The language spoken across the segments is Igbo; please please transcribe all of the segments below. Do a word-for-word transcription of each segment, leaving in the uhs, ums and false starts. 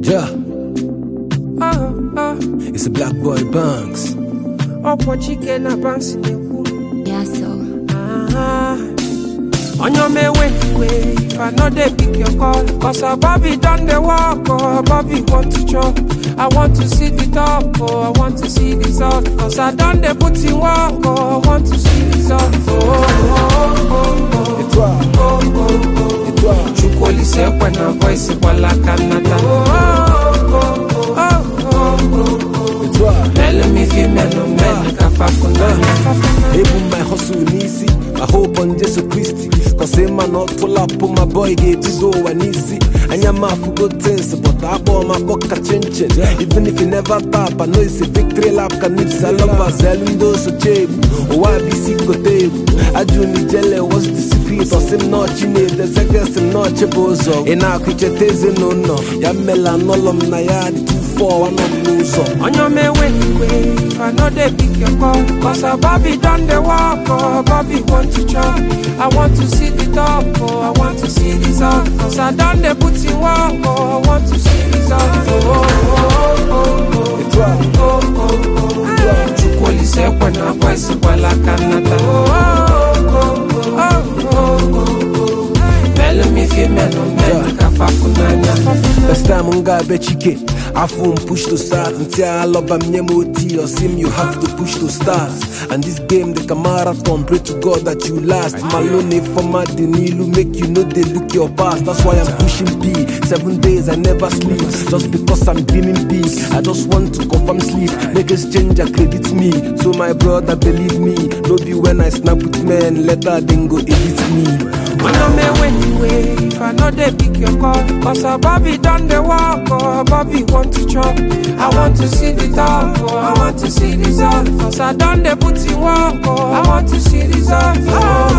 Yeah. Oh, oh. It's a Black Boy Banks. Oh, what chicken a Banks in the womb. Yeah, so. Ah. On your may way, if I know they pick your call. Cause a Bobby done the walk, or Bobby want to chop. I want to see the top, oh, I want to see the result. Cause I done the put in work, oh, I want to see the result. Oh, oh, oh, oh. Et toi? Oh, oh, oh. Et toi? Chukoli se when a voice wala Canada. Oh, oh, oh, oh, oh, oh. Et toi? Tell me if you men no men kafafuna. Able my hustle easy. I hope on Jesus Christ. Cause him man not pull up on my boy get to go and easy. And your mouth for good things, but I bought my book a chin-chin. Even if you never tap, I know it's a victory lap. Can if Salamba selling those so cheap. Oh, I be sick of table. I do me jelly, what's the secret? Or some notch in it, there's a guess and not your bozo. And now could you taste it? No, no. Yamela, no, lum, nayad, two, four, one of lose. On your may way, if I know they pick your call. Cause a Bobby done the walk, or Bobby want to chop. I want to see the top, oh, I want to see the result. Cause I done the put in work, oh, I want to see the result. Oh, oh, oh, oh. Et toi? Oh, oh, oh. Chukoli se when a voice wala Canada. Oh, oh, oh, oh, oh. Tell me if you men no men kafafuna. Best time on guy bet you get. I phone push to start until I love am nyemoti or sim you have to push to start. And this game the marathon, pray to God that you last. Malone for my Denilu make you know they look your past. That's why I'm pushing B. Seven days I never sleep. Just because I'm dreaming big. I just want to confirm sleep. Make exchange credit me. So my brother believe me. No be when I snap with men, later then go edit me. When I'm anyway, if I know they pick your call. Cause a Bobby done the walk, or Bobby want to chop. I want to see the top, oh, I want to see the result. Cause I done the put in work, oh, I want to see the result. Oh,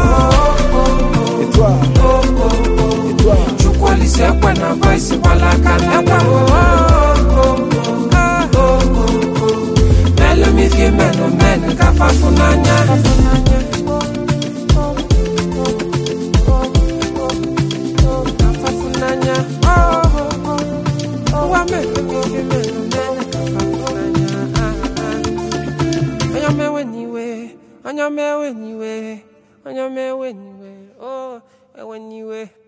oh, oh, oh. Et toi? Oh, oh, oh. Et toi? Chukoli se when a voice wala Canada. Oh, oh, oh, oh, oh, oh. Tell me if you men no men kafafuna. On your way anyway, on your way anyway, oh, anyway.